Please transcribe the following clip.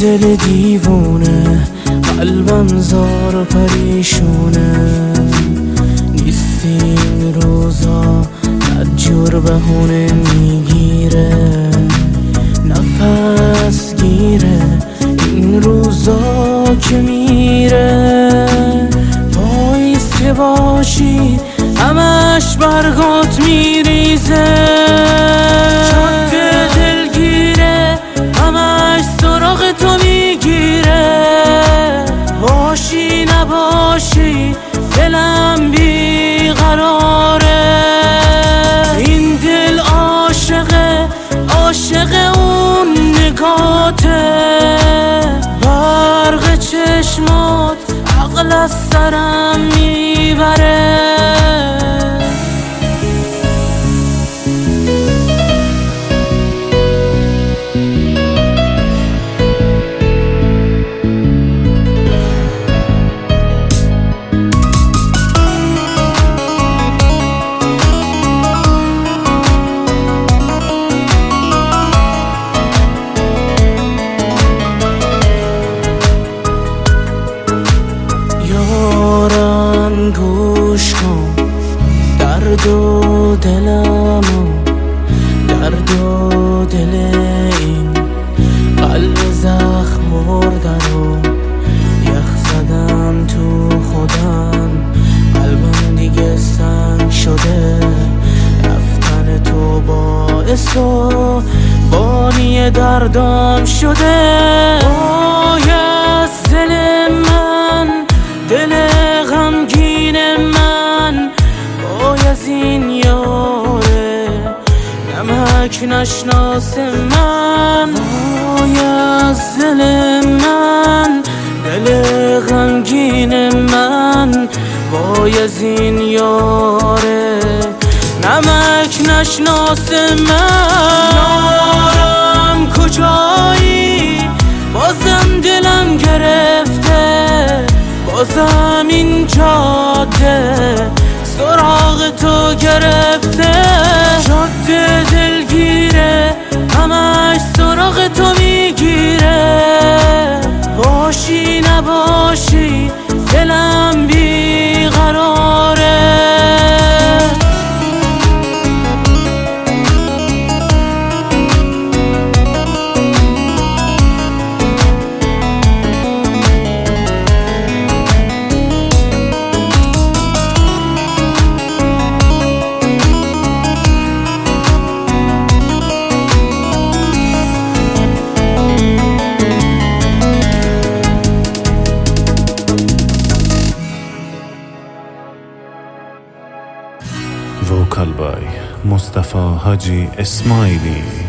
دل دیوونه، قلبم زار و پریشونه. نیستی این روزا بدجور بهونه میگیره، نفس گیره این روزا که میره. پاییز که باشی همش برگات میریزه، جاده دلگیره همش سراغ تو میگیره. باشی نباشی دلم بیقراره، این دل عاشق اون نگاته. برق چشمات عقل از سرم میبره. یارم گوش کن درد و دلمو، درد و دل این قلب زخم برده رو. یخ زدم تو خودم، قلبم دیگه سنگ شده. رفتن تو باعث و بانی دردام شده. باید دل من، دل غمگین من، باید این یاره نمک نشناس من. باید دل من، دل غمگین من، باید این یاره نمک نشناس من. یارم کجایی؟ بازم دلم گرفته، بازم این جاده سراغ تو گرفته. جاده دلگیره همش سراغ تو میگیره. باشی نباشی دلم بیقراره. Vocal by Mustafa Haji Ismaili.